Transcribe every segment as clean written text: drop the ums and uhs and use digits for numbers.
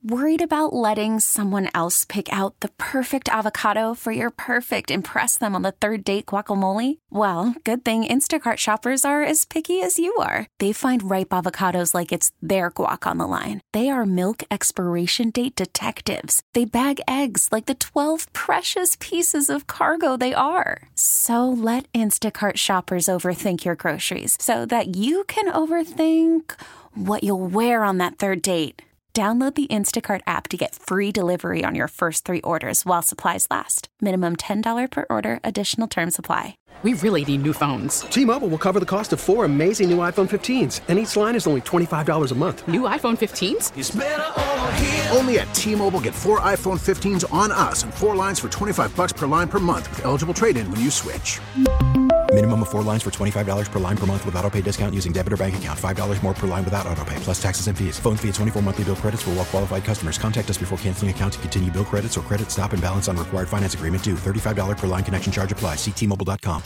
Worried about letting someone else pick out the perfect avocado for your perfect impress them on the third date guacamole? Well, good thing Instacart shoppers are as picky as you are. They find ripe avocados like it's their guac on the line. They are milk expiration date detectives. They bag eggs like the 12 precious pieces of cargo they are. So let Instacart shoppers overthink your groceries so that you can overthink what you'll wear on that third date. Download the Instacart app to get free delivery on your first 3 orders while supplies last. Minimum $10 per order. Additional terms apply. We really need new phones. T-Mobile will cover the cost of 4 amazing new iPhone 15s, and each line is only $25 a month. New iPhone 15s? It's better over here. Only at T-Mobile, get 4 iPhone 15s on us and 4 lines for $25 per line per month with eligible trade-in when you switch. Minimum of 4 lines for $25 per line per month with autopay discount using debit or bank account. $5 more per line without autopay, plus taxes and fees. Phone fee at 24 monthly bill credits for well-qualified customers. Contact us before canceling account to continue bill credits or credit stop and balance on required finance agreement due. $35 per line connection charge applies. See T-Mobile.com.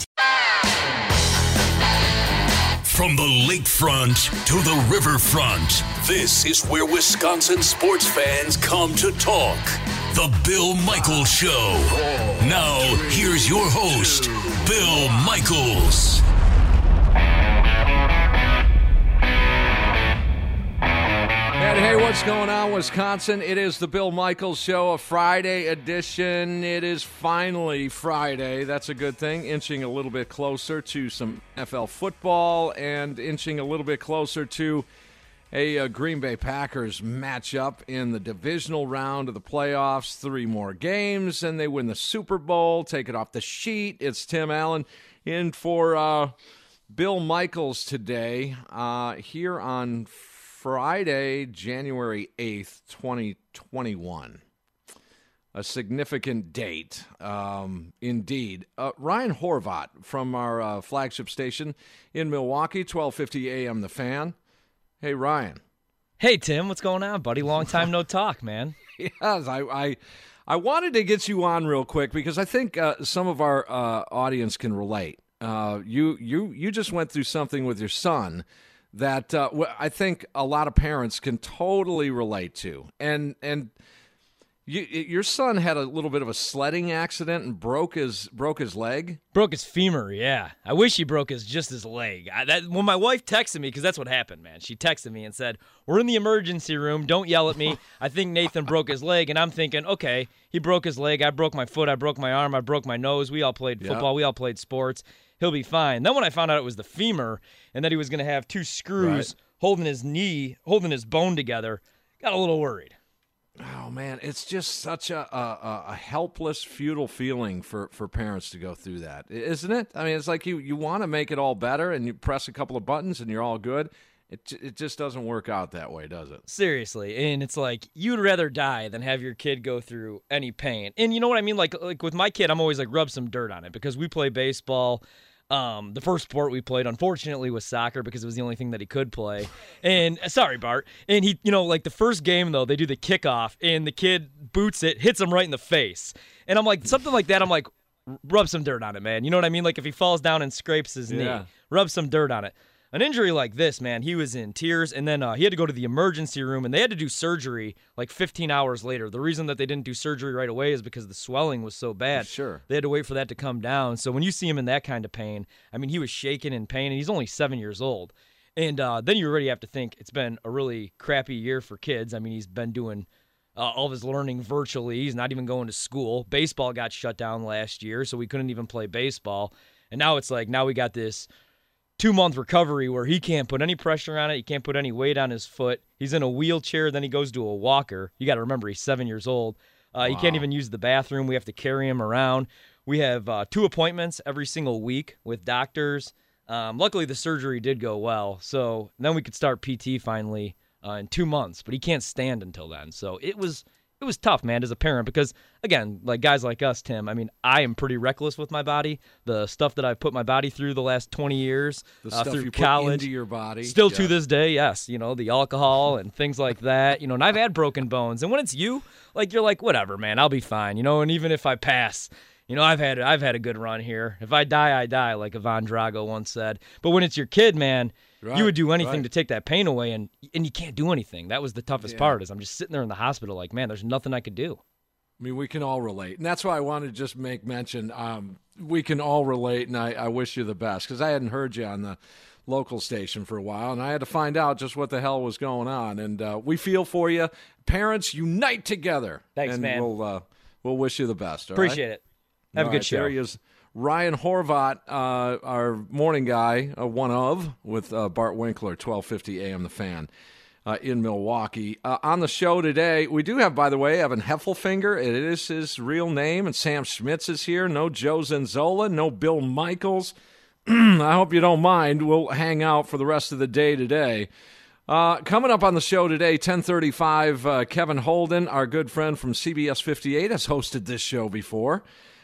From the lakefront to the riverfront, this is where Wisconsin sports fans come to talk. The Bill Michaels Show. Now, here's your host, Bill Michaels. And hey, what's going on, Wisconsin? It is the Bill Michaels Show, a Friday edition. It is finally Friday. That's a good thing. Inching a little bit closer to some NFL football and inching a little bit closer to a Green Bay Packers matchup in the divisional round of the playoffs. 3 more games, and they win the Super Bowl. Take it off the sheet. It's Tim Allen in for Bill Michaels today here on Friday, January 8th, 2021. A significant date, indeed. Ryan Horvat from our flagship station in Milwaukee, 1250 AM The Fan. Hey, Ryan. Hey, Tim. What's going on, buddy? Long time no talk, man. Yes, I wanted to get you on real quick because I think some of our audience can relate. You just went through something with your son that I think a lot of parents can totally relate to. And your son had a little bit of a sledding accident and broke his leg? Broke his femur, yeah. I wish he broke just his leg. When my wife texted me, because that's what happened, man. She texted me and said, we're in the emergency room. Don't yell at me. I think Nathan broke his leg. And I'm thinking, okay, he broke his leg. I broke my foot. I broke my arm. I broke my nose. We all played football. We all played sports. He'll be fine. Then when I found out it was the femur and that he was going to have 2 screws holding his knee, holding his bone together, got a little worried. Oh, man, it's just such a helpless, futile feeling for parents to go through that, isn't it? I mean, it's like you want to make it all better, and you press a couple of buttons, and you're all good. It just doesn't work out that way, does it? Seriously, and it's like you'd rather die than have your kid go through any pain. And you know what I mean? Like with my kid, I'm always like, rub some dirt on it because we play baseball. The first sport we played, unfortunately, was soccer because it was the only thing that he could play. And sorry, Bart. And he, like the first game though, they do the kickoff, and the kid boots it, hits him right in the face. And I'm like, something like that. I'm like, rub some dirt on it, man. You know what I mean? Like if he falls down and scrapes his knee, rub some dirt on it. An injury like this, man, he was in tears, and then he had to go to the emergency room, and they had to do surgery like 15 hours later. The reason that they didn't do surgery right away is because the swelling was so bad. Sure. They had to wait for that to come down. So when you see him in that kind of pain, I mean, he was shaking in pain, and he's only 7 years old. And then you already have to think it's been a really crappy year for kids. I mean, he's been doing all of his learning virtually. He's not even going to school. Baseball got shut down last year, so we couldn't even play baseball. And now it's like, now we got this 2-month recovery where he can't put any pressure on it. He can't put any weight on his foot. He's in a wheelchair. Then he goes to a walker. You got to remember, he's 7 years old. He can't even use the bathroom. We have to carry him around. We have 2 appointments every single week with doctors. Luckily, the surgery did go well. So then we could start PT finally in 2 months. But he can't stand until then. So it was tough, man, as a parent, because, again, like guys like us, Tim, I mean, I am pretty reckless with my body. The stuff that I've put my body through the last 20 years, the stuff through you college, put into your body. Still to this day, yes, the alcohol and things like that, and I've had broken bones. And when it's you, like, you're like, whatever, man, I'll be fine, and even if I pass, I've had a good run here. If I die, I die, like Ivan Drago once said. But when it's your kid, man, You would do anything to take that pain away, and you can't do anything. That was the toughest part, is I'm just sitting there in the hospital like, man, there's nothing I could do. I mean, we can all relate. And that's why I wanted to just make mention, we can all relate, and I wish you the best, because I hadn't heard you on the local station for a while, and I had to find out just what the hell was going on. And we feel for you. Parents, unite together. Thanks, and man. We'll wish you the best. Appreciate it. Have a good show. There he is. Ryan Horvat, our morning guy, with Bart Winkler, 1250 AM The Fan in Milwaukee. On the show today, we do have, by the way, Evan Heffelfinger. It is his real name, and Sam Schmitz is here. No Joe Zenzola, no Bill Michaels. I hope you don't mind. We'll hang out for the rest of the day today. Coming up on the show today, 10:35, Kevin Holden, our good friend from CBS 58, has hosted this show before.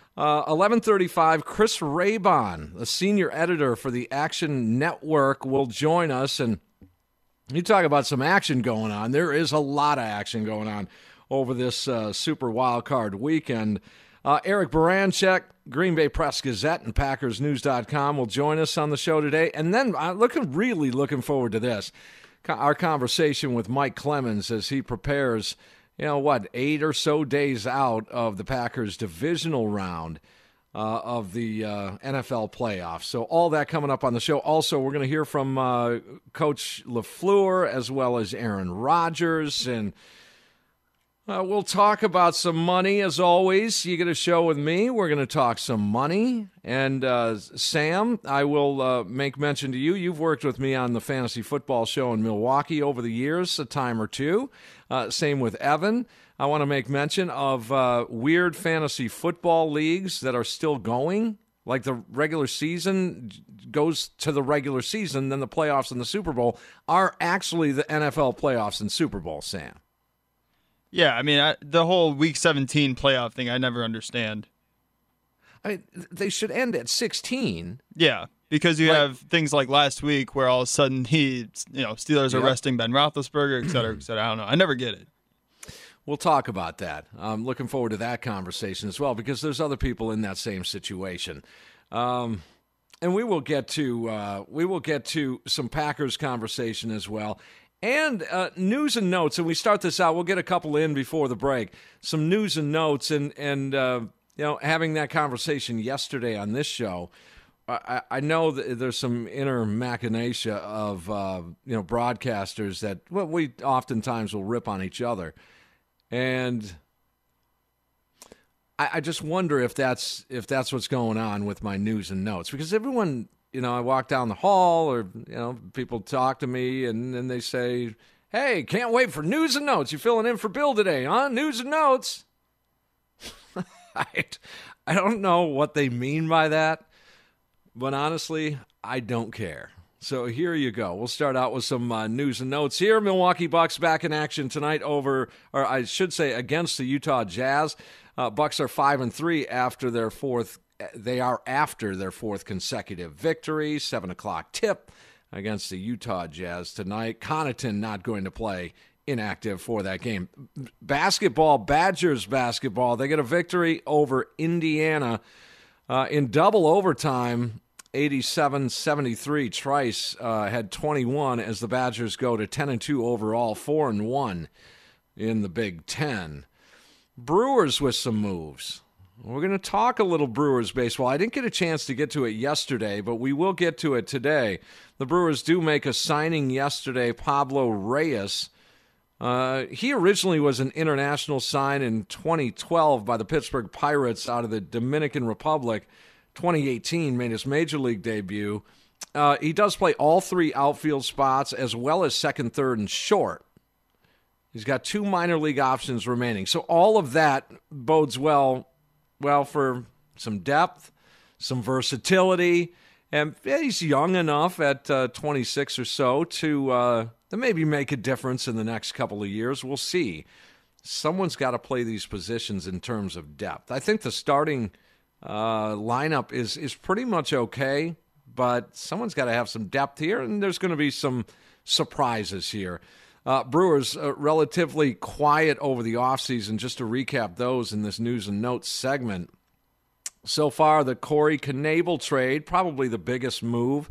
11:35, Chris Raybon, the senior editor for the Action Network, will join us. And you talk about some action going on. There is a lot of action going on over this Super Wild Card weekend. Eric Baranchek, Green Bay Press-Gazette and PackersNews.com will join us on the show today. And then I'm really looking forward to this, our conversation with Mike Clemens as he prepares 8 or so days out of the Packers' divisional round of the NFL playoffs. So all that coming up on the show. Also, we're going to hear from Coach LaFleur as well as Aaron Rodgers. And we'll talk about some money, as always. You get a show with me. We're going to talk some money. And Sam, I will make mention to you. You've worked with me on the Fantasy Football Show in Milwaukee over the years, a time or two. Same with Evan. I want to make mention of weird fantasy football leagues that are still going. Like the regular season goes to the regular season, then the playoffs and the Super Bowl are actually the NFL playoffs and Super Bowl, Sam. Yeah, I mean, the whole Week 17 playoff thing, I never understand. I mean, they should end at 16. Yeah, because you have things like last week where all of a sudden Steelers are resting Ben Roethlisberger, et cetera, et cetera. I don't know. I never get it. We'll talk about that. I'm looking forward to that conversation as well, because there's other people in that same situation. And we will get to some Packers conversation as well. And news and notes, and we start this out. We'll get a couple in before the break. Some news and notes, and having that conversation yesterday on this show, I know that there's some inner machinacea of broadcasters that we oftentimes will rip on each other, and I just wonder if that's what's going on with my news and notes, because everyone. I walk down the hall or, people talk to me and then they say, hey, can't wait for news and notes. You filling in for Bill today, huh? News and notes. I don't know what they mean by that, but honestly, I don't care. So here you go. We'll start out with some news and notes here. Milwaukee Bucks back in action tonight against the Utah Jazz. Bucks are 5-3 after their fourth. They are after their fourth consecutive victory. 7:00 tip against the Utah Jazz tonight. Connaughton not going to play, inactive for that game. Basketball, Badgers basketball. They get a victory over Indiana in double overtime. 87-73. Trice had 21 as the Badgers go to 10-2 overall, 4-1 in the Big Ten. Brewers with some moves. We're going to talk a little Brewers baseball. I didn't get a chance to get to it yesterday, but we will get to it today. The Brewers do make a signing yesterday, Pablo Reyes. He originally was an international sign in 2012 by the Pittsburgh Pirates out of the Dominican Republic. 2018 made his major league debut. He does play all three outfield spots as well as second, third, and short. He's got 2 minor league options remaining. So all of that bodes well for some depth, some versatility, and he's young enough at 26 or so to maybe make a difference in the next couple of years. We'll see. Someone's got to play these positions in terms of depth. I think the starting lineup is pretty much okay, but someone's got to have some depth here, and there's going to be some surprises here. Brewers relatively quiet over the offseason. Just to recap those in this news and notes segment. So far, the Corey Knebel trade, probably the biggest move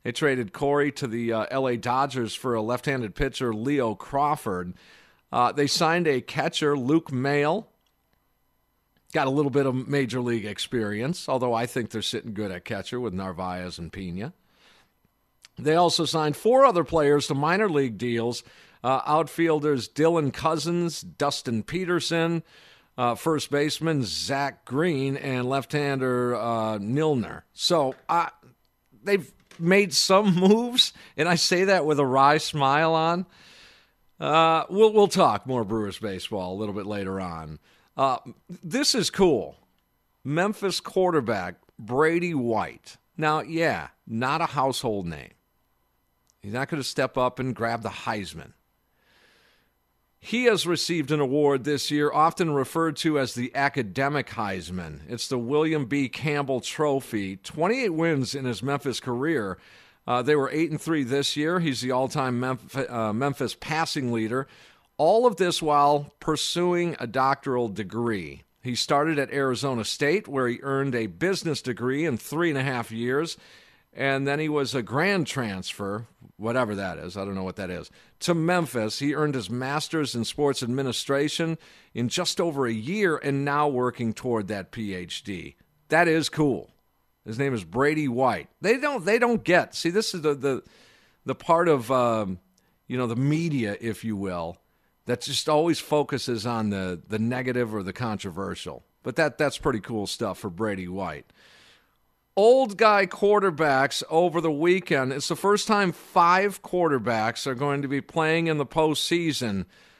They traded Corey to the L.A. Dodgers for a left-handed pitcher, Leo Crawford. They signed a catcher, Luke Maile. Got a little bit of major league experience, although I think they're sitting good at catcher with Narvaez and Pena. They also signed 4 other players to minor league deals. Outfielders Dylan Cousins, Dustin Peterson, first baseman Zach Green, and left-hander Nilner. So they've made some moves, and I say that with a wry smile on. We'll talk more Brewers baseball a little bit later on. This is cool. Memphis quarterback Brady White. Now, yeah, not a household name. He's not going to step up and grab the Heisman. He has received an award this year, often referred to as the Academic Heisman. It's the William B. Campbell Trophy. 28 wins in his Memphis career. They were 8-3 this year. He's the all-time Memphis passing leader. All of this while pursuing a doctoral degree. He started at Arizona State, where he earned a business degree in 3.5 years. And then he was a grand transfer, whatever that is, I don't know what that is, to Memphis. He earned his master's in sports administration in just over a year and now working toward that PhD. That is cool. His name is Brady White. They don't get, see, this is the part of, the media, if you will, that just always focuses on the negative or the controversial. But that's pretty cool stuff for Brady White. Old guy quarterbacks over the weekend. It's the first time 5 quarterbacks are going to be playing in the postseason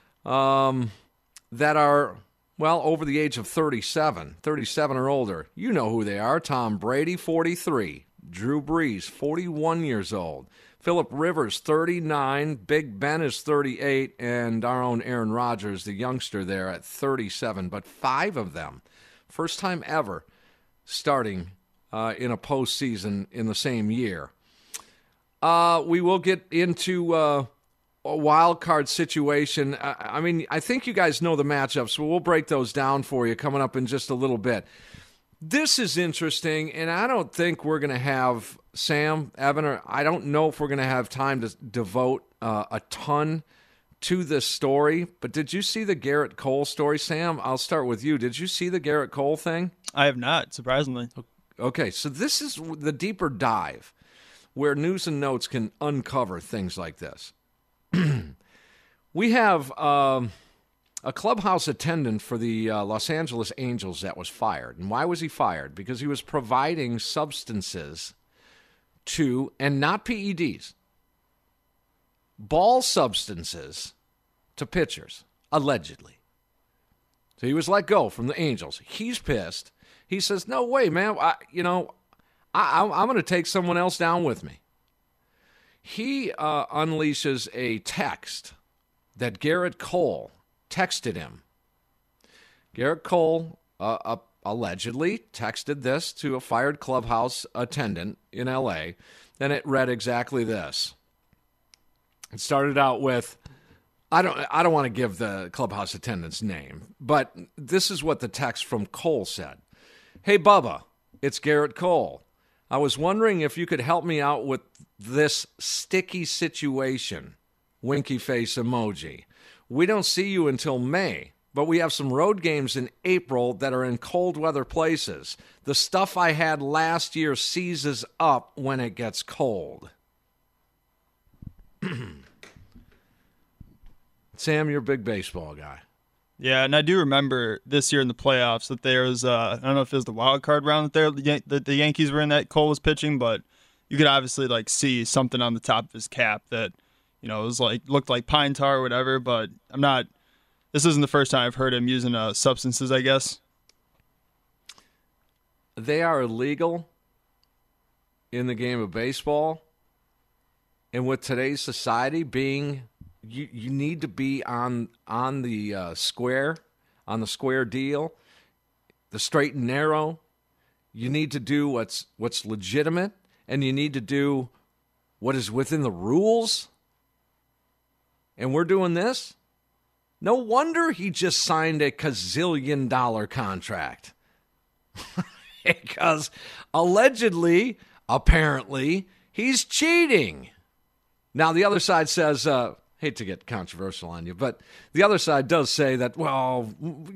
that are, over the age of 37 or older. You know who they are. Tom Brady, 43. Drew Brees, 41 years old. Phillip Rivers, 39. Big Ben is 38. And our own Aaron Rodgers, the youngster there, at 37. But 5 of them, first time ever, starting in a postseason in the same year. We will get into a wild card situation. I think you guys know the matchups, so we'll break those down for you coming up in just a little bit. This is interesting, and I don't think we're going to have, Sam, Evan, or I don't know if we're going to have time to devote a ton to this story, but did you see the Garrett Cole story, Sam? I'll start with you. Did you see the Garrett Cole thing? I have not, surprisingly. Okay, so this is the deeper dive where News and Notes can uncover things like this. We have a clubhouse attendant for the Los Angeles Angels that was fired. And why was he fired? Because he was providing substances to, and not PEDs, ball substances to pitchers, allegedly. So he was let go from the Angels. He's pissed. He says, no way, man. I'm going to take someone else down with me. He unleashes a text that Garrett Cole texted him. Garrett Cole allegedly texted this to a fired clubhouse attendant in L.A., and it read exactly this. It started out with, I don't want to give the clubhouse attendant's name, but this is what the text from Cole said. Hey, Bubba, it's Garrett Cole. I was wondering if you could help me out with this sticky situation. Winky face emoji. We don't see you until May, but we have some road games in April that are in cold weather places. The stuff I had last year seizes up when it gets cold. Sam, you're a big baseball guy. Yeah, and I do remember this year in the playoffs that there was, I don't know if it was the wild card round that the Yankees were in that Cole was pitching, but you could obviously see something on the top of his cap that, it was looked like pine tar or whatever, but this isn't the first time I've heard him using substances, I guess. They are illegal in the game of baseball, and with today's society being... You need to be on the square deal, the straight and narrow. You need to do what's legitimate, and you need to do what is within the rules. And we're doing this? No wonder he just signed a gazillion-dollar contract. Because allegedly, apparently, He's cheating. Now, the other side says, hate to get controversial on you, but the other side does say that, well,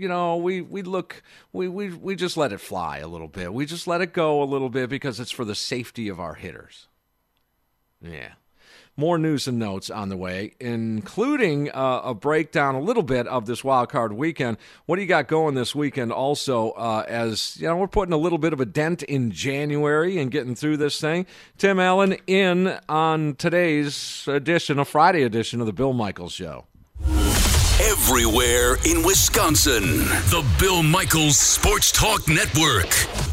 we just let it fly a little bit. We just let it go a little bit because it's for the safety of our hitters. Yeah. More news and notes on the way, including a breakdown a little bit of this wild card weekend. What do you got going this weekend also, as you know, we're putting a little bit of a dent in January and getting through this thing. Tim Allen in on today's edition, a Friday edition of the Bill Michaels Show. Everywhere in Wisconsin, the Bill Michaels Sports Talk Network.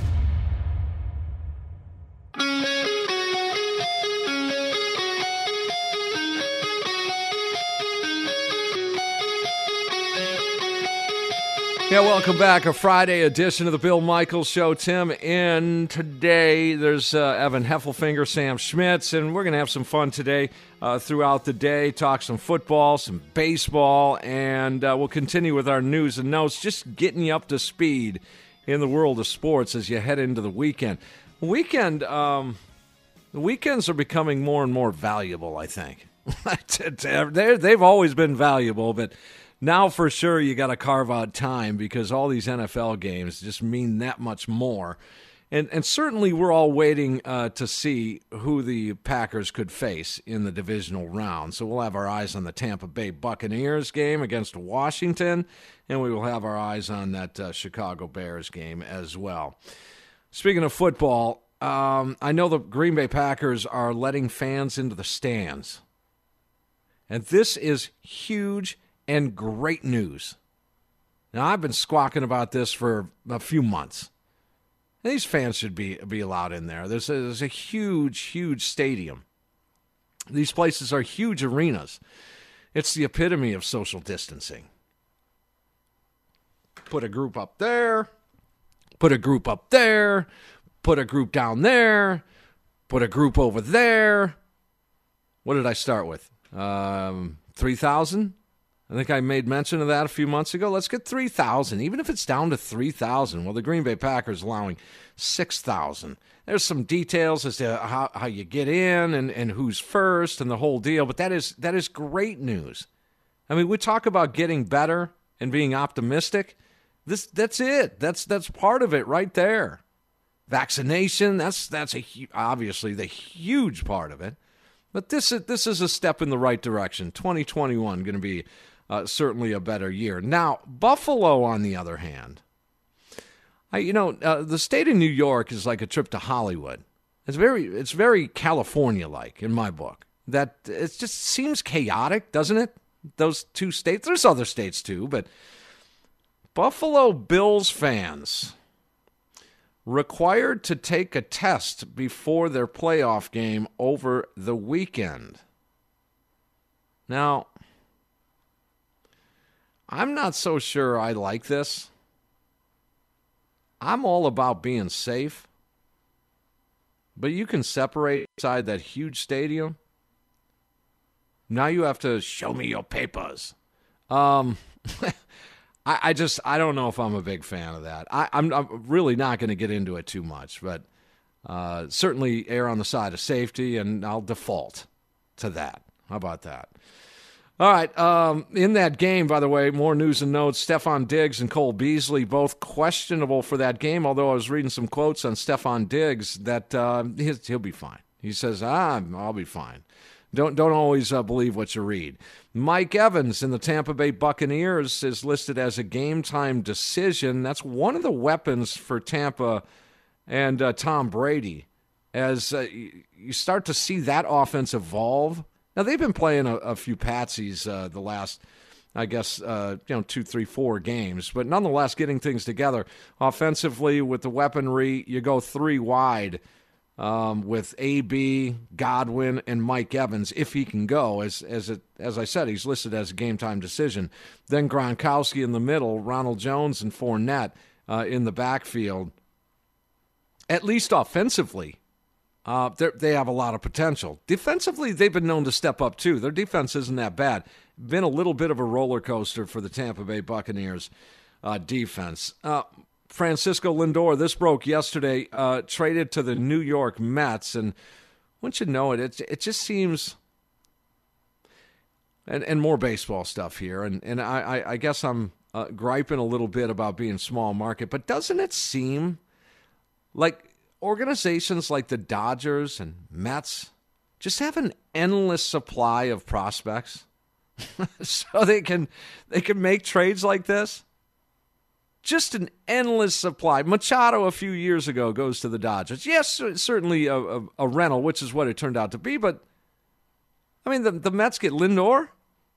Yeah, welcome back. A Friday edition of the Bill Michaels Show. Tim in today. There's Evan Heffelfinger, Sam Schmitz, and we're going to have some fun today throughout the day, talk some football, some baseball, and we'll continue with our news and notes, just getting you up to speed in the world of sports as you head into the weekend. The weekends are becoming more and more valuable, I think. They've always been valuable, but now for sure you got to carve out time because all these NFL games just mean that much more. And certainly we're all waiting to see who the Packers could face in the divisional round. So we'll have our eyes on the Tampa Bay Buccaneers game against Washington, and we will have our eyes on that Chicago Bears game as well. Speaking of football, I know the Green Bay Packers are letting fans into the stands. And this is huge and great news. Now, I've been squawking about this for a few months. These fans should be allowed in there. There's a huge, huge stadium. These places are huge arenas. It's the epitome of social distancing. Put a group up there, put a group up there, put a group down there, put a group over there. What did I start with? 3,000? I think I made mention of that a few months ago. Let's get 3,000, even if it's down to 3,000. Well, the Green Bay Packers allowing 6,000. There's some details as to how you get in and who's first and the whole deal, but that is great news. I mean, we talk about getting better and being optimistic. That's it. That's part of it right there. Vaccination, that's obviously the huge part of it. But this is a step in the right direction. 2021 going to be certainly a better year. Now, Buffalo, on the other hand, the state of New York is like a trip to Hollywood. It's very California-like in my book. That it just seems chaotic, doesn't it? Those two states. There's other states too, but Buffalo Bills fans required to take a test before their playoff game over the weekend. Now, I'm not so sure I like this. I'm all about being safe, but you can separate inside that huge stadium. Now you have to show me your papers. I don't know if I'm a big fan of that. I'm really not going to get into it too much, but certainly err on the side of safety, and I'll default to that. How about that? All right, in that game, by the way, more news and notes. Stefon Diggs and Cole Beasley both questionable for that game, although I was reading some quotes on Stefon Diggs that he'll be fine. He says, I'll be fine. Don't always believe what you read. Mike Evans in the Tampa Bay Buccaneers is listed as a game-time decision. That's one of the weapons for Tampa and Tom Brady. As you start to see that offense evolve. Now, they've been playing a few patsies the last, I guess, 2, 3, 4 games. But nonetheless, getting things together. Offensively, with the weaponry, you go 3 wide. With A.B., Godwin, and Mike Evans, if he can go. As I said, he's listed as a game-time decision. Then Gronkowski in the middle, Ronald Jones and Fournette in the backfield. At least offensively, they have a lot of potential. Defensively, they've been known to step up, too. Their defense isn't that bad. Been a little bit of a roller coaster for the Tampa Bay Buccaneers defense. Francisco Lindor, this broke yesterday, traded to the New York Mets. And Once you know it, it just seems, and more baseball stuff here, and I guess I'm griping a little bit about being small market, but doesn't it seem like organizations like the Dodgers and Mets just have an endless supply of prospects so they can make trades like this? Just an endless supply. Machado a few years ago goes to the Dodgers. Yes, certainly a rental, which is what it turned out to be, but I mean, the Mets get Lindor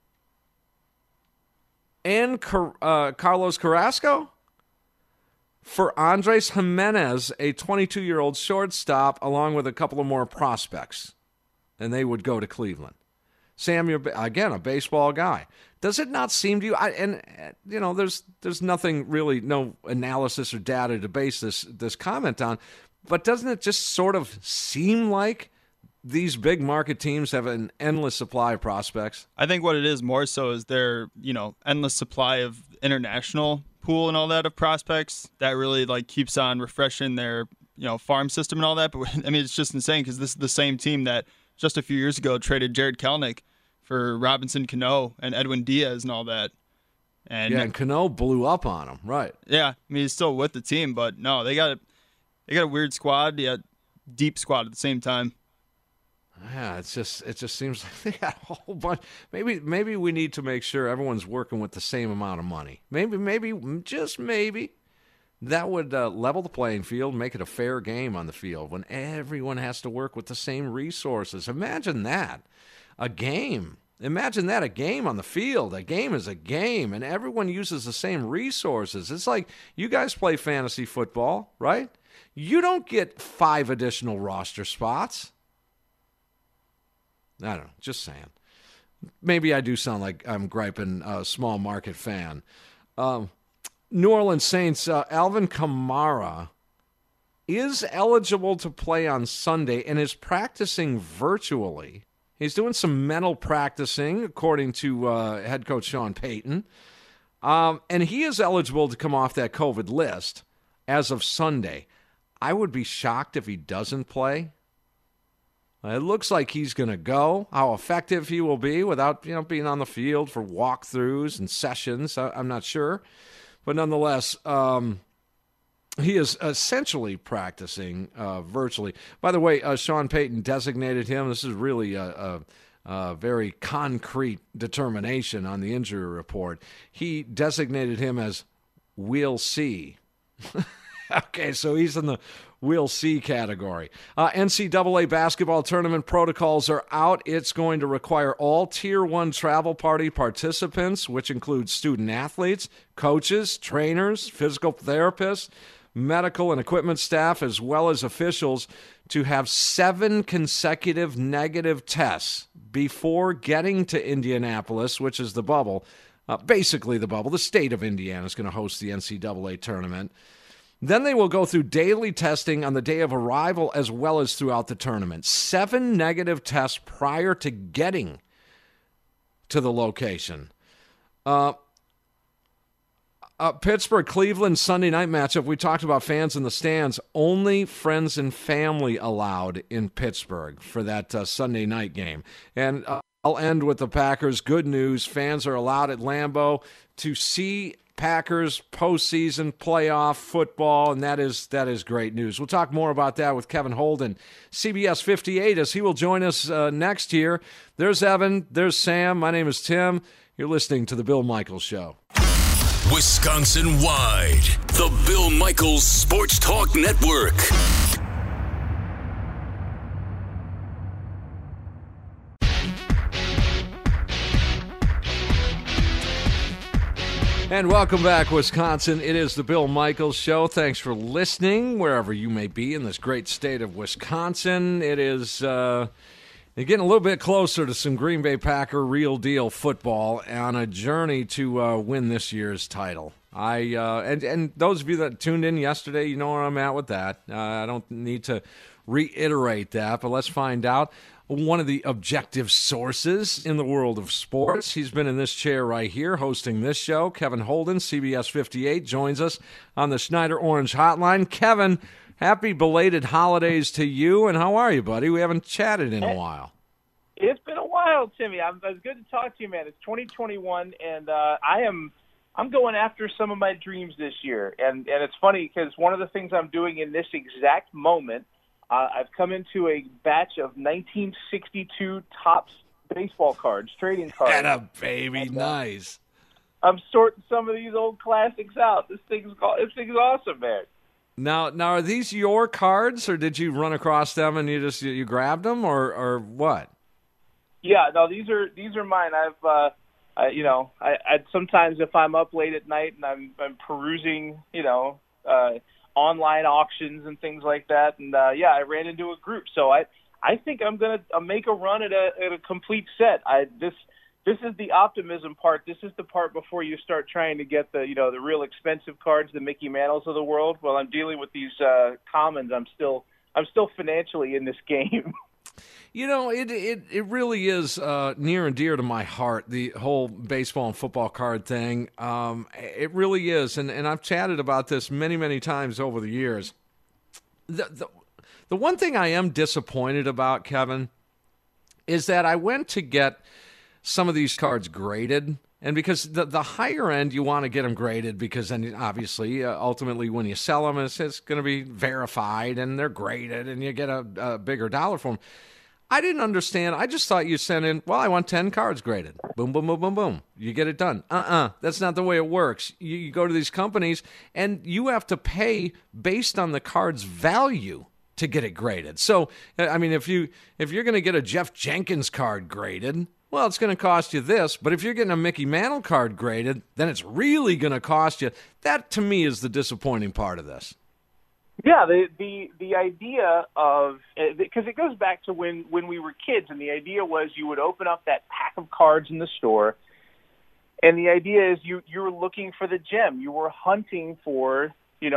and Carlos Carrasco for Andres Jimenez, a 22-year-old shortstop, along with a couple of more prospects, and they would go to Cleveland. Sam, you're, again, a baseball guy. Does it not seem to you, there's nothing really, no analysis or data to base this comment on, but doesn't it just sort of seem like these big market teams have an endless supply of prospects? I think what it is more so is their, endless supply of international pool and all that of prospects that really keeps on refreshing their, farm system and all that. But I mean, it's just insane because this is the same team that just a few years ago traded Jared Kelenic for Robinson Cano and Edwin Diaz and all that. And Cano blew up on him, right? Yeah, I mean, he's still with the team, but no, they got a weird squad, deep squad at the same time. Yeah, it just seems like they got a whole bunch. Maybe we need to make sure everyone's working with the same amount of money. Maybe, just maybe, that would level the playing field, make it a fair game on the field when everyone has to work with the same resources. Imagine that, a game. Imagine that, a game on the field. A game is a game, and everyone uses the same resources. It's like you guys play fantasy football, right? You don't get 5 additional roster spots. I don't know, just saying. Maybe I do sound like I'm griping a small market fan. New Orleans Saints, Alvin Kamara is eligible to play on Sunday and is practicing virtually. He's doing some mental practicing, according to head coach Sean Payton. And he is eligible to come off that COVID list as of Sunday. I would be shocked if he doesn't play. It looks like he's going to go. How effective he will be without being on the field for walkthroughs and sessions, I'm not sure. But nonetheless, he is essentially practicing virtually. By the way, Sean Payton designated him. This is really a very concrete determination on the injury report. He designated him as we'll see. Okay, so he's in the we'll see category. NCAA basketball tournament protocols are out. It's going to require all Tier 1 travel party participants, which includes student athletes, coaches, trainers, physical therapists, medical and equipment staff, as well as officials, to have 7 consecutive negative tests before getting to Indianapolis, which is the bubble. Basically the bubble. The state of Indiana is going to host the NCAA tournament. Then they will go through daily testing on the day of arrival as well as throughout the tournament. 7 negative tests prior to getting to the location. Pittsburgh-Cleveland Sunday night matchup. We talked about fans in the stands. Only friends and family allowed in Pittsburgh for that Sunday night game. And I'll end with the Packers. Good news. Fans are allowed at Lambeau to see Packers postseason playoff football, and that is great news. We'll talk more about that with Kevin Holden, CBS 58, as he will join us next year. There's Evan. There's Sam. My name is Tim. You're listening to The Bill Michaels Show. Wisconsin-wide, The Bill Michaels Sports Talk Network. And welcome back, Wisconsin. It is the Bill Michaels Show. Thanks for listening, wherever you may be in this great state of Wisconsin. It is getting a little bit closer to some Green Bay Packer real deal football on a journey to win this year's title. And those of you that tuned in yesterday, you know where I'm at with that. I don't need to reiterate that, but let's find out. One of the objective sources in the world of sports. He's been in this chair right here hosting this show. Kevin Holden, CBS 58, joins us on the Schneider Orange Hotline. Kevin, happy belated holidays to you, and how are you, buddy? We haven't chatted in a while. It's been a while, Timmy. It's good to talk to you, man. It's 2021, and I'm going after some of my dreams this year. And it's funny because one of the things I'm doing in this exact moment, I've come into a batch of 1962 Topps baseball cards, trading cards. Atta baby, nice. I'm sorting some of these old classics out. This thing's awesome, man. Now, are these your cards, or did you run across them and you grabbed them, or what? Yeah, no, these are mine. I sometimes if I'm up late at night and I'm perusing, online auctions and things like that, and I ran into a group. So I think I'm gonna make a run at a complete set. This is the optimism part. This is the part before you start trying to get the real expensive cards, the Mickey Mantles of the world. While I'm dealing with these commons, I'm still financially in this game. It really is near and dear to my heart, the whole baseball and football card thing. It really is, and I've chatted about this many, many times over the years. The one thing I am disappointed about, Kevin, is that I went to get some of these cards graded, and because the higher end, you want to get them graded because then obviously, ultimately, when you sell them, it's going to be verified, and they're graded, and you get a bigger dollar for them. I didn't understand. I just thought you sent in, I want 10 cards graded. Boom, boom, boom, boom, boom. You get it done. That's not the way it works. You go to these companies, and you have to pay based on the card's value to get it graded. So, I mean, if you're going to get a Jeff Jenkins card graded, well, it's going to cost you this. But if you're getting a Mickey Mantle card graded, then it's really going to cost you. That, to me, is the disappointing part of this. Yeah, the idea of, because it goes back to when we were kids, and the idea was you would open up that pack of cards in the store, and the idea is you were looking for the gem. You were hunting for,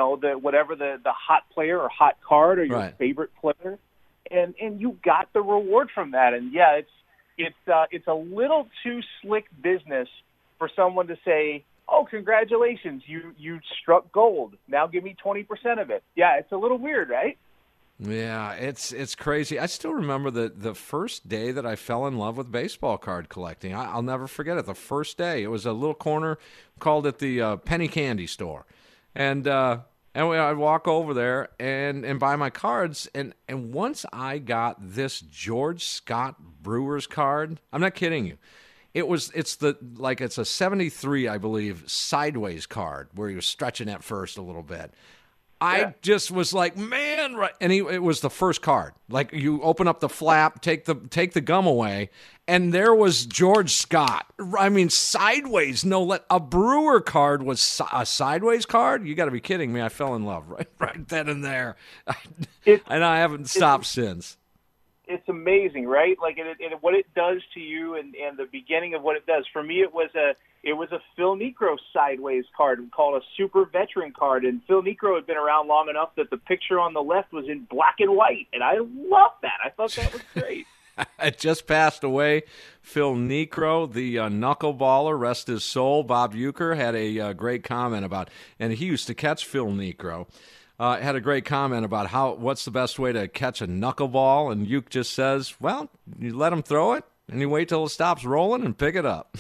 the hot player or hot card or your favorite player, and you got the reward from that. And yeah, it's a little too slick business for someone to say, "Oh, congratulations, you struck gold. Now give me 20% of it." Yeah, it's a little weird, right? Yeah, it's crazy. I still remember the first day that I fell in love with baseball card collecting. I'll never forget it. The first day, it was a little corner, called it the penny candy store, and I'd walk over there and buy my cards. And once I got this George Scott Brewers card, I'm not kidding you. It's a 73, I believe, sideways card where he was stretching at first a little bit. I just was like, man, right. And it was the first card. Like, you open up the flap, take the gum away, and there was George Scott. I mean, sideways. A Brewer card was a sideways card? You got to be kidding me. I fell in love right then and there. And I haven't stopped since. It's amazing, right? Like, what it does to you, and the beginning of what it does. For me, it was a Phil Niekro sideways card called a super veteran card, and Phil Niekro had been around long enough that the picture on the left was in black and white, and I loved that. I thought that was great. It just passed away. Phil Niekro, the knuckleballer, rest his soul. Bob Uecker had a great comment about, and he used to catch Phil Niekro. Had a great comment about what's the best way to catch a knuckleball, and Ueck just says, well, you let him throw it, and you wait till it stops rolling and pick it up.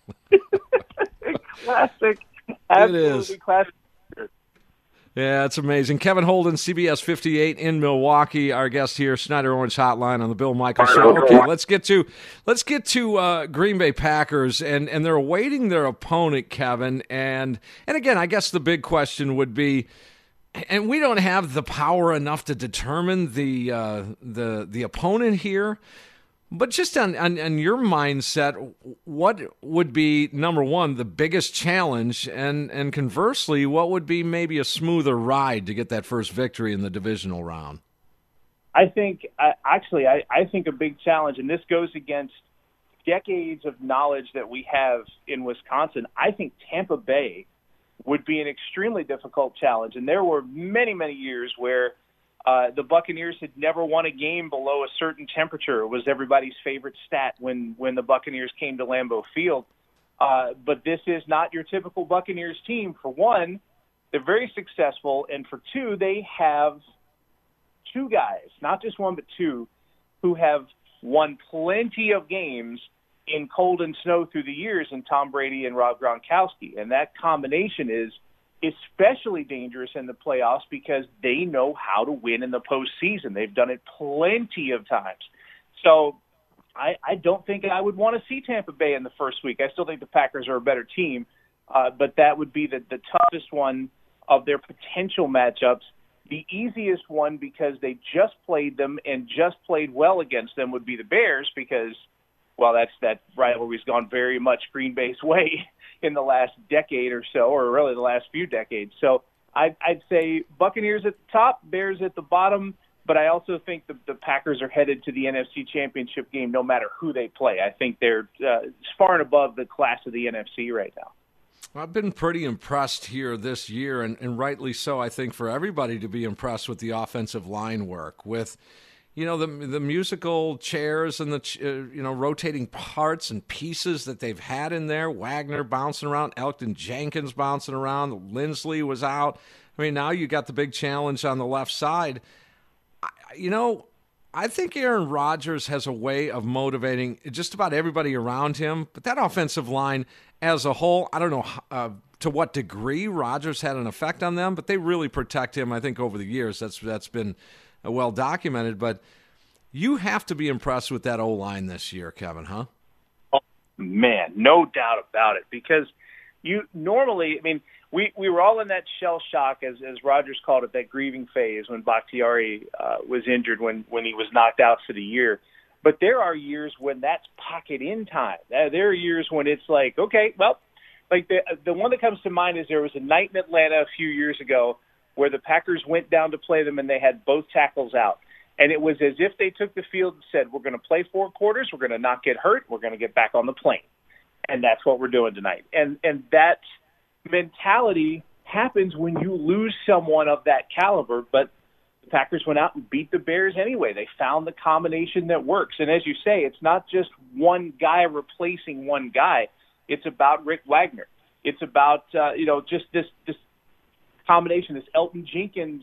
Classic. Absolutely it is. Classic. Yeah, it's amazing. Kevin Holden, CBS 58 in Milwaukee, our guest here, Schneider Orange Hotline on the Bill Michaels Show. Okay, let's get to Green Bay Packers, and they're awaiting their opponent, Kevin. And again, I guess the big question would be, and we don't have the power enough to determine the opponent here, but just on your mindset, what would be, number one, the biggest challenge, and conversely, what would be maybe a smoother ride to get that first victory in the divisional round? I think a big challenge, and this goes against decades of knowledge that we have in Wisconsin. I think Tampa Bay would be an extremely difficult challenge. And there were many, many years where The Buccaneers had never won a game below a certain temperature. It was everybody's favorite stat when the Buccaneers came to Lambeau Field. But this is not your typical Buccaneers team. For one, they're very successful, and for two, they have two guys, not just one but two, who have won plenty of games in cold and snow through the years in Tom Brady and Rob Gronkowski. And that combination is especially dangerous in the playoffs because they know how to win in the postseason. They've done it plenty of times. So I don't think I would want to see Tampa Bay in the first week. I still think the Packers are a better team, but that would be the toughest one of their potential matchups. The easiest one, because they just played them and just played well against them, would be the Bears because, well, that rivalry's gone very much Green Bay's way in the last decade or so, or really the last few decades. So I'd say Buccaneers at the top, Bears at the bottom, but I also think the Packers are headed to the NFC Championship game no matter who they play. I think they're far and above the class of the NFC right now. I've been pretty impressed here this year, and rightly so, I think, for everybody to be impressed with the offensive line work, with the musical chairs and the rotating parts and pieces that they've had in there. Wagner bouncing around, Elgton Jenkins bouncing around, Lindsley was out. I mean, now you got the big challenge on the left side. I think Aaron Rodgers has a way of motivating just about everybody around him, but that offensive line as a whole, I don't know to what degree Rodgers had an effect on them, but they really protect him, I think, over the years. That's been well documented, but you have to be impressed with that O-line this year, Kevin, huh? Oh, man, no doubt about it, because you normally, we were all in that shell shock, as Rodgers called it, that grieving phase when Bakhtiari was injured, when he was knocked out for the year. But there are years when that's pocket in time. There are years when it's like, okay, well, like the one that comes to mind is there was a night in Atlanta a few years ago where the Packers went down to play them and they had both tackles out. And it was as if they took the field and said, we're going to play 4 quarters, we're going to not get hurt, we're going to get back on the plane. And that's what we're doing tonight. And that mentality happens when you lose someone of that caliber, but the Packers went out and beat the Bears anyway. They found the combination that works. And as you say, it's not just one guy replacing one guy. It's about Rick Wagner. It's about, just this combination, this Elgton Jenkins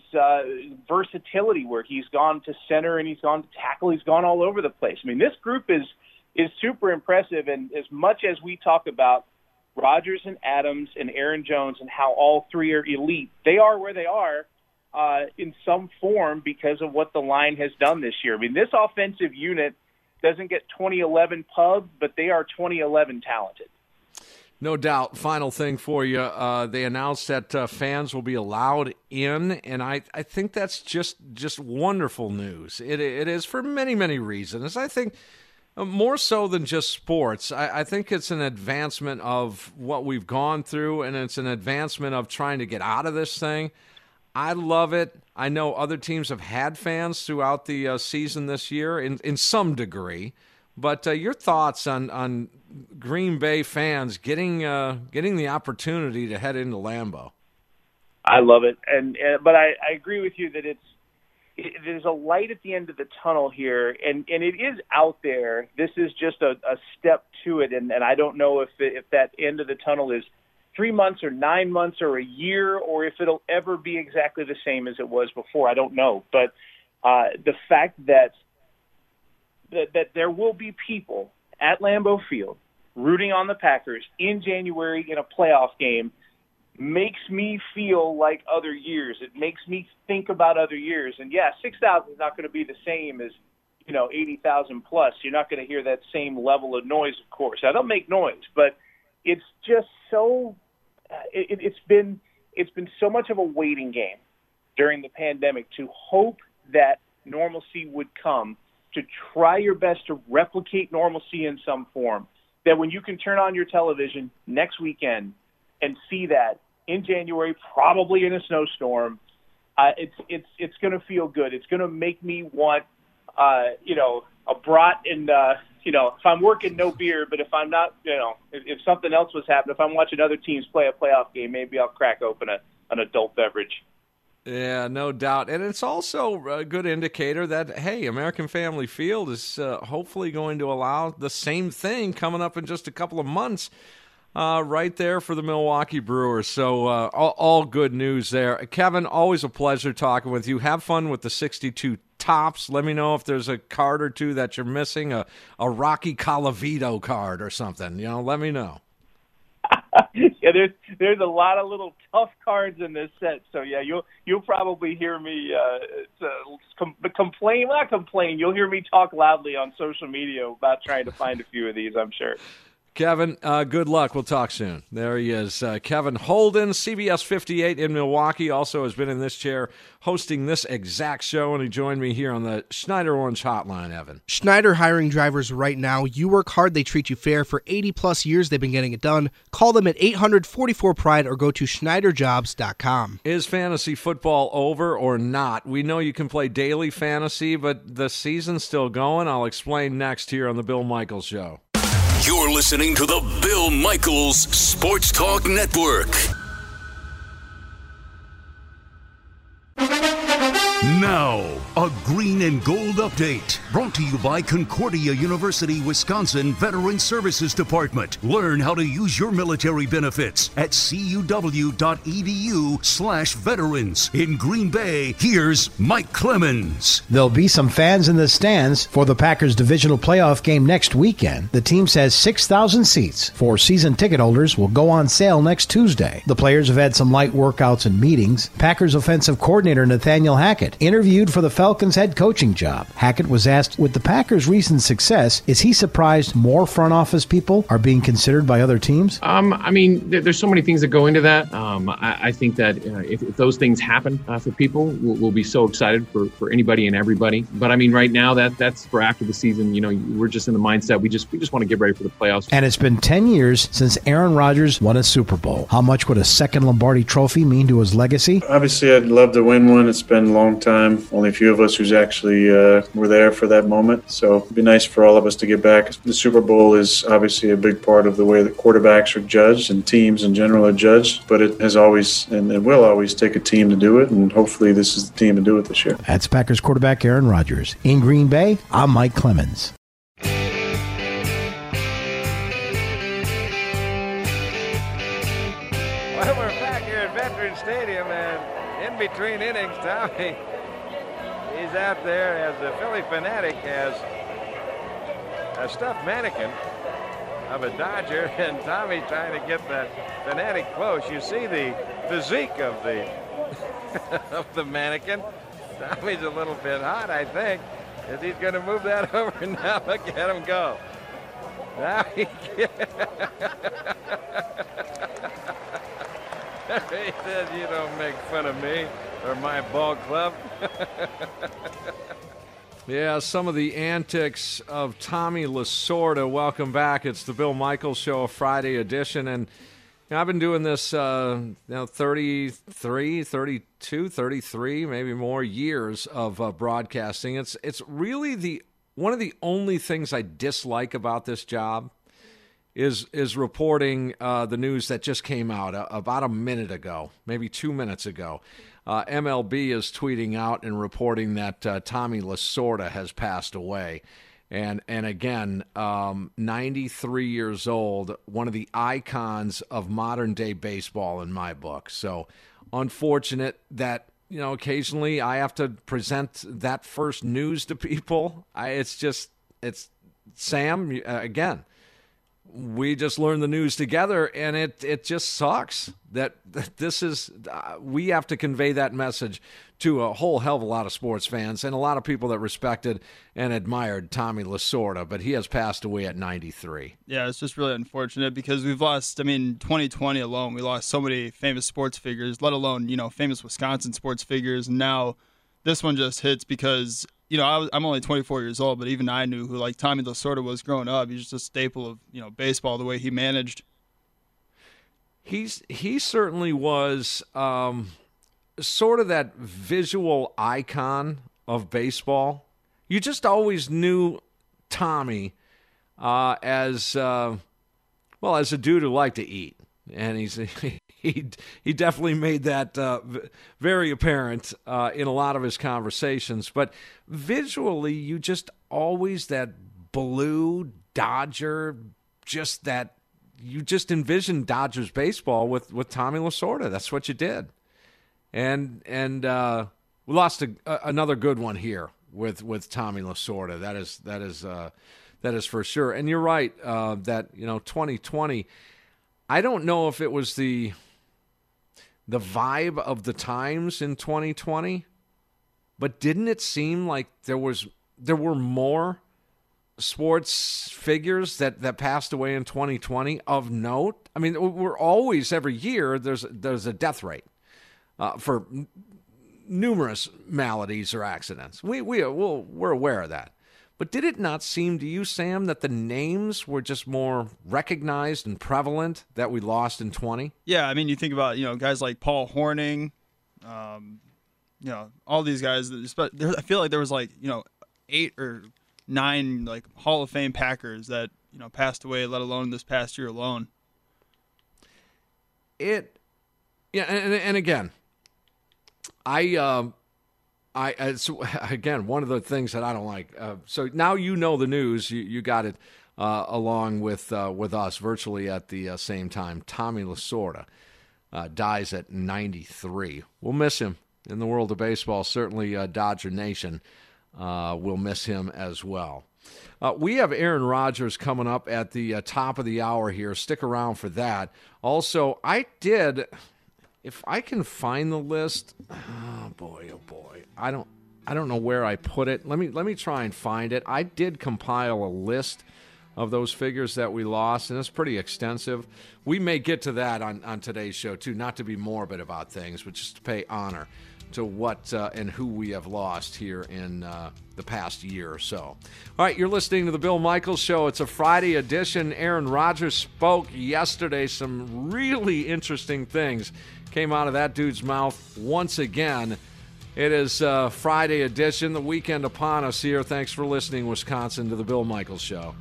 versatility where he's gone to center and he's gone to tackle. He's gone all over the place. This group is super impressive. And as much as we talk about Rodgers and Adams and Aaron Jones and how all three are elite, they are where they are in some form because of what the line has done this year. This offensive unit doesn't get 2011 pub, but they are 2011 talented. No doubt. Final thing for you. They announced that fans will be allowed in, and I think that's just wonderful news. It is for many, many reasons. I think more so than just sports. I think it's an advancement of what we've gone through, and it's an advancement of trying to get out of this thing. I love it. I know other teams have had fans throughout the season this year in some degree. But your thoughts on Green Bay fans getting the opportunity to head into Lambeau? I love it, but I agree with you that there's a light at the end of the tunnel here, and it is out there. This is just a step to it, and I don't know if that end of the tunnel is 3 months or 9 months or a year, or if it'll ever be exactly the same as it was before. I don't know, but the fact that there will be people at Lambeau Field rooting on the Packers in January in a playoff game makes me feel like other years. It makes me think about other years. And, 6,000 is not going to be the same as, 80,000 plus. You're not going to hear that same level of noise, of course. Now, they'll make noise, but it's just so it's been so much of a waiting game during the pandemic to hope that normalcy would come, to try your best to replicate normalcy in some form, that when you can turn on your television next weekend and see that in January, probably in a snowstorm, it's going to feel good. It's going to make me want, a brat and, if I'm working, no beer, but if I'm not, if something else was happening, if I'm watching other teams play a playoff game, maybe I'll crack open an adult beverage. Yeah, no doubt. And it's also a good indicator that, hey, American Family Field is hopefully going to allow the same thing coming up in just a couple of months right there for the Milwaukee Brewers. So all good news there. Kevin, always a pleasure talking with you. Have fun with the 62 Tops. Let me know if there's a card or two that you're missing, a Rocky Colavito card or something. Let me know. Yeah, there's a lot of little tough cards in this set, so yeah, you'll probably hear me complain. Not complain. You'll hear me talk loudly on social media about trying to find a few of these, I'm sure. Kevin, good luck. We'll talk soon. There he is. Kevin Holden, CBS 58 in Milwaukee, also has been in this chair hosting this exact show, and he joined me here on the Schneider Orange Hotline, Evan. Schneider hiring drivers right now. You work hard, they treat you fair. For 80-plus years, they've been getting it done. Call them at 800-44-PRIDE or go to schneiderjobs.com. Is fantasy football over or not? We know you can play daily fantasy, but the season's still going. I'll explain next here on The Bill Michaels Show. You're listening to the Bill Michaels Sports Talk Network. Now, a green and gold update brought to you by Concordia University, Wisconsin Veteran Services Department. Learn how to use your military benefits at cuw.edu/veterans. In Green Bay, here's Mike Clemens. There'll be some fans in the stands for the Packers divisional playoff game next weekend. The team says 6,000 seats for season ticket holders will go on sale next Tuesday. The players have had some light workouts and meetings. Packers offensive coordinator Nathaniel Hackett interviewed for the Falcons head coaching job. Hackett was asked, with the Packers' recent success, is he surprised more front office people are being considered by other teams? There's so many things that go into that. I think that if those things happen for people, we'll be so excited for anybody and everybody. But right now that's for after the season. We're just in the mindset we just want to get ready for the playoffs. And it's been 10 years since Aaron Rodgers won a Super Bowl. How much would a second Lombardi Trophy mean to his legacy? Obviously, I'd love to win one. It's been a long time. Only a few of us who's actually were there for that moment. So it'd be nice for all of us to get back. The Super Bowl is obviously a big part of the way that quarterbacks are judged and teams in general are judged. But it has always and it will always take a team to do it. And hopefully this is the team to do it this year. That's Packers quarterback Aaron Rodgers. In Green Bay, I'm Mike Clemens. Well, we're back here at Veterans Stadium, and in between innings, Tommy, he's out there as the Philly Fanatic has a stuffed mannequin of a Dodger, and Tommy's trying to get that Fanatic close. You see the physique of the of the mannequin. Tommy's a little bit hot, I think, as he's going to move that over. Now look at him go. Now he he says, "You don't make fun of me or my ball club." Yeah, some of the antics of Tommy Lasorda. Welcome back. It's the Bill Michaels Show, a Friday edition. And I've been doing this 33, 32, 33, maybe more years of broadcasting. It's really one of the only things I dislike about this job is reporting the news that just came out about a minute ago, maybe 2 minutes ago. MLB is tweeting out and reporting that Tommy Lasorda has passed away. And again, 93 years old, one of the icons of modern-day baseball in my book. So unfortunate that, occasionally I have to present that first news to people. It's Sam, again, we just learned the news together, and it just sucks that this is we have to convey that message to a whole hell of a lot of sports fans and a lot of people that respected and admired Tommy Lasorda, but he has passed away at 93. Yeah, it's just really unfortunate because we've lost, 2020 alone, we lost so many famous sports figures, let alone, famous Wisconsin sports figures. And now this one just hits because I'm only 24 years old, but even I knew who Tommy Lasorda was growing up. He's just a staple of baseball, the way he managed. He certainly was sort of that visual icon of baseball. You just always knew Tommy as a dude who liked to eat, and he definitely made that very apparent in a lot of his conversations. But visually, you just always that blue Dodger, just that you just envisioned Dodgers baseball with Tommy Lasorda. That's what you did, and we lost another good one here with Tommy Lasorda. That is for sure. And you're right that 2020. I don't know if it was the vibe of the times in 2020, but didn't it seem like there were more sports figures that passed away in 2020 of note? I mean, we're always every year there's a death rate for numerous maladies or accidents. We're aware of that. But did it not seem to you, Sam, that the names were just more recognized and prevalent that we lost in 20? Yeah, I mean, you think about, guys like Paul Hornung, all these guys. I feel like there was 8 or 9 Hall of Fame Packers that, passed away, let alone this past year alone. And again, so again, one of the things that I don't like. So now the news. You got it along with us virtually at the same time. Tommy Lasorda dies at 93. We'll miss him in the world of baseball. Certainly, Dodger Nation will miss him as well. We have Aaron Rodgers coming up at the top of the hour here. Stick around for that. Also, if I can find the list, oh boy, I don't know where I put it. Let me try and find it. I did compile a list of those figures that we lost, and it's pretty extensive. We may get to that on today's show too, not to be morbid about things, but just to pay honor to what and who we have lost here in the past year or so. All right, you're listening to the Bill Michaels Show. It's a Friday edition. Aaron Rodgers spoke yesterday. Some really interesting things came out of that dude's mouth once again. It is Friday edition, the weekend upon us here. Thanks for listening, Wisconsin, to the Bill Michaels Show.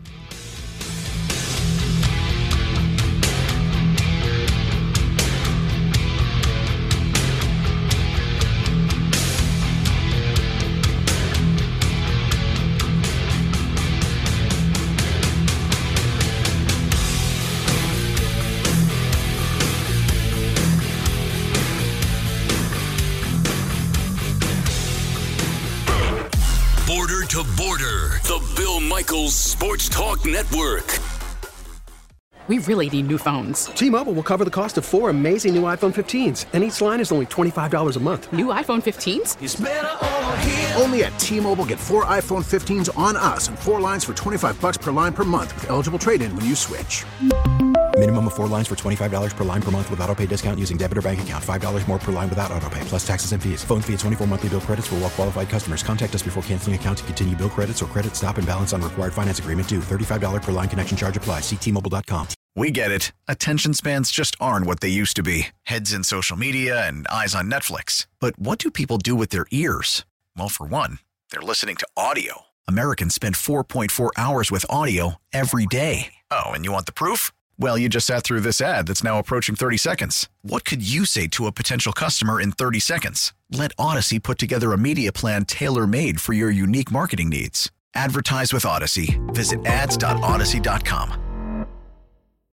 To Border, the Bill Michaels Sports Talk Network. We really need new phones. T-Mobile will cover the cost of 4 amazing new iPhone 15s, and each line is only $25 a month. New iPhone 15s? It's better over here. Only at T-Mobile, get 4 iPhone 15s on us and 4 lines for $25 per line per month with eligible trade-in when you switch. Minimum of 4 lines for $25 per line per month with auto-pay discount using debit or bank account. $5 more per line without auto-pay, plus taxes and fees. Phone fee at 24 monthly bill credits for well-qualified customers. Contact us before canceling account to continue bill credits or credit stop and balance on required finance agreement due. $35 per line connection charge applies. See T-Mobile.com. We get it. Attention spans just aren't what they used to be. Heads in social media and eyes on Netflix. But what do people do with their ears? Well, for one, they're listening to audio. Americans spend 4.4 hours with audio every day. Oh, and you want the proof? Well, you just sat through this ad that's now approaching 30 seconds. What could you say to a potential customer in 30 seconds? Let Odyssey put together a media plan tailor-made for your unique marketing needs. Advertise with Odyssey. Visit ads.odyssey.com.